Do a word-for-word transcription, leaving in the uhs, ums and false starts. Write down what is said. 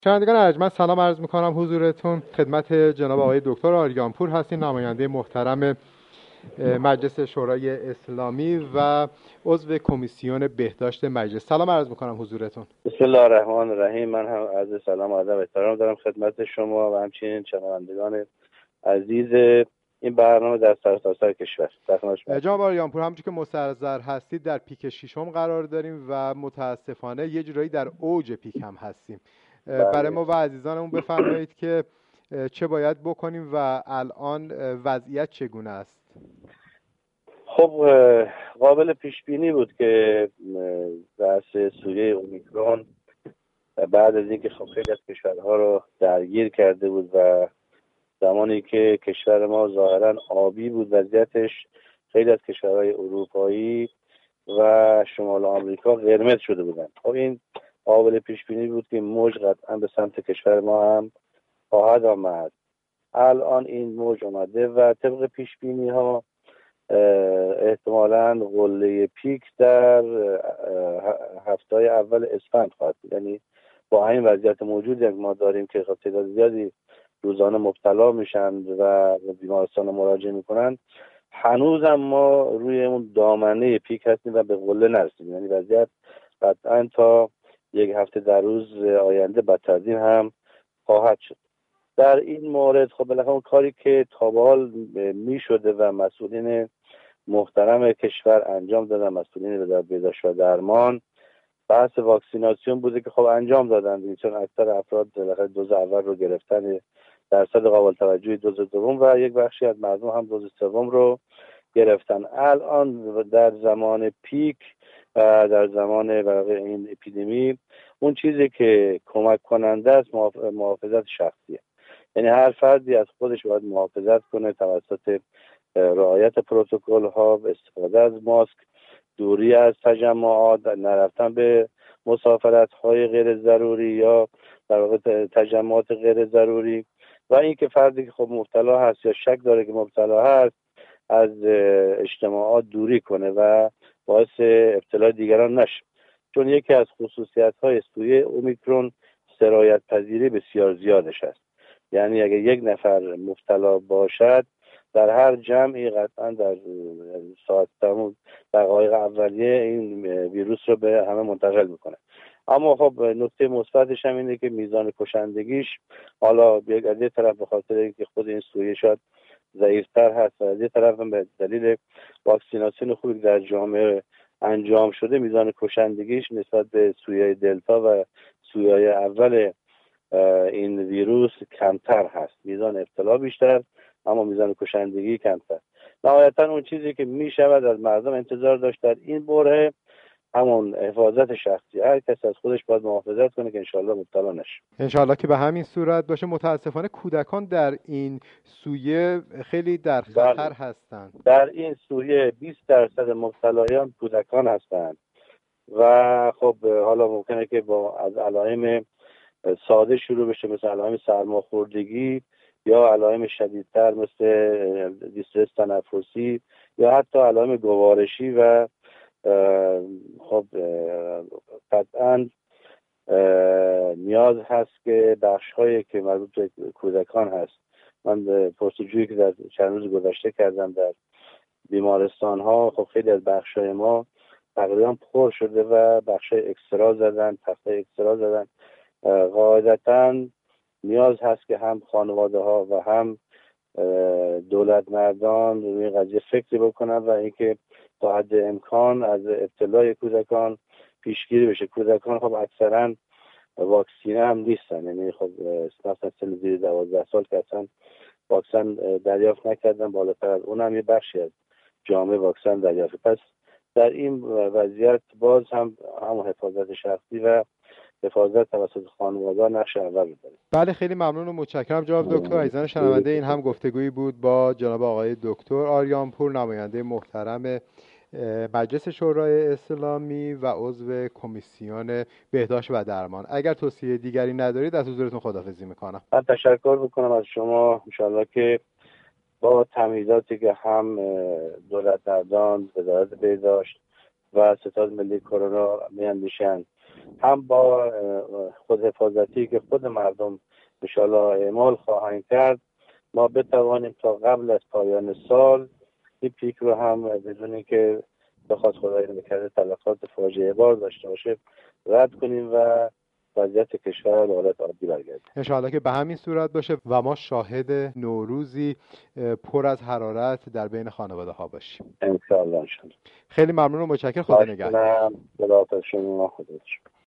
شنوندگان ارجمند سلام عرض میکنم حضورتون خدمت جناب آقای دکتر آریانپور هستیم، نماینده محترم مجلس شورای اسلامی و عضو کمیسیون بهداشت مجلس. سلام عرض میکنم حضورتون. بسم الله الرحمن الرحیم. من هم عرض سلام و ادب و احترام دارم خدمت شما و همچنین شنوندگان عزیز این برنامه در سرتاسر کشور. جناب آریانپور، همونجوری که مستحضر هستید در پیک ششم قرار داریم و متاسفانه یه جورایی در اوج پیک هم هستیم. بله. برای ما و عزیزانمون بفرمایید که چه باید بکنیم و الان وضعیت چگونه است؟ خب قابل پیش بینی بود که بحث سویه اومیکرون بعد از اینکه خب خیلی از کشورها رو درگیر کرده بود و زمانی که کشور ما ظاهرا آبی بود وضعیتش، خیلی از کشورهای اروپایی و شمال آمریکا قرمز شده بودن. خب این قابل پیش بینی بود که موج قطعا به سمت کشور ما هم خواهد آمد. الان این موج اومده و طبق پیش بینی ها احتمالاً قله پیک در هفته‌های اول اسفند خواهد بود. یعنی با همین وضعیت موجودی که ما داریم که خب تعداد زیادی روزانه مبتلا میشن و بیمارستان مراجعه میکنن، هنوز هم ما روی اون دامنه پیک هستیم و به قله نرسیدیم. یعنی وضعیت قطعاً تا یک هفته در روز آینده بدتر از این هم خواهد شد. در این مورد خب بالاخره اون کاری که تا به حال میشده و مسئولین محترم کشور انجام دادن، مسئولین وزارت بهداشت و درمان، بحث واکسیناسیون بوده که خب انجام دادن، چون اکثر افراد بالاخره دوز اول رو گرفتن، درصد قابل توجهی دوز دوم و یک بخشی از مردم هم دوز سوم رو گرفتن. الان در زمان پیک و در زمان این اپیدمی اون چیزی که کمک کننده است محافظت شخصیه. یعنی هر فردی از خودش باید محافظت کنه توسط رعایت پروتکل ها، استفاده از ماسک، دوری از تجمعات، نرفتن به مسافرت های غیر ضروری یا در واقع تجمعات غیر ضروری و اینکه فردی که خب مبتلا هست یا شک داره که مبتلا هست از اجتماعات دوری کنه و باعث ابتلا دیگران نشه. چون یکی از خصوصیت های سویه اومیکرون سرایت پذیری بسیار زیادش است. یعنی اگر یک نفر مبتلا باشد در هر جمعی قطعا در ساعت تمام دقایق اولیه این ویروس رو به همه منتقل میکنه. اما خب نکته مثبتش هم اینه که میزان کشندگیش حالا بیاد از یه طرف به خاطر اینکه خود این سویه شاید ضعیفتر هست و از یه طرف هم به دلیل واکسیناسیون خوبی در جامعه انجام شده میزان کشندگیش نسبت به سویه دلتا و سویه اول این ویروس کمتر هست. میزان ابتلا بیشتر اما میزان کشندگی کمتر. نهایتا اون چیزی که میشود از مردم انتظار داشت در این بره همون حفاظت شخصی. هر کس از خودش باید محافظت کنه که انشالله مبتلا نشه. انشالله که به همین صورت باشه. متاسفانه کودکان در این سویه خیلی در خطر هستند. در این سویه بیست درصد مبتلایان کودکان هستند و خب حالا ممکنه که با از علائم ساده شروع بشه، مثل علائم سرماخوردگی یا علائم شدیدتر مثل دیسترس تنفسی یا حتی علائم گوارشی و خب قطعاً نیاز هست که بخش‌هایی که مربوط به کودکان هست، من پرسجویی که در چند روز گذشته کردم در بیمارستان‌ها، خب خیلی از بخش‌های ما تقریبا پر شده و بخش‌های اکسترا زدن، تخته اکسترا زدن. قاعدتاً نیاز هست که هم خانواده ها و هم دولت مردان روی قضیه فکری بکنن و اینکه تا حد امکان از ابتلای کودکان پیشگیری بشه. کودکان خب اکثرا واکسینه هم نیستن، یعنی خب مثلا سن زیر دوازده سال که اصلا واکسن دریافت نکردن، بالاتر از اون هم یه بخشی از جامعه واکسن دریافت. پس در این وضعیت باز هم همون حفاظت شخصی و حفاظت توسط خانواده نقش اول داره. بله، خیلی ممنون و متشکرم جناب دکتر. عزیزان شنونده، این هم گفتگویی بود با جناب آقای دکتر آریانپور، نماینده محترم مجلس شورای اسلامی و عضو کمیسیون بهداشت و درمان. اگر توصیه دیگری ندارید از حضورتون خداحافظی میکنم. من تشکر میکنم از شما. ان شاءالله که با تمهیداتی که هم دولت مردان، وزارت بهداشت و ستاد ملی کرونا میاندیشن هم با خود حفاظتی که خود مردم انشاءالله اعمال خواهند کرد، ما بتوانیم تا قبل از پایان سال این پیک رو هم بدون که بخواد خدای نکرده تلفات فاجعه بار داشته باشه رد کنیم و وضعیت کشور به حالت عادی برگرده. انشاءالله که به همین صورت باشه و ما شاهد نوروزی پر از حرارت در بین خانواده ها باشیم. انشاءالله انشاءالله. خیلی ممنون و متشکرم. خدا نگهدار. خدا شما خدا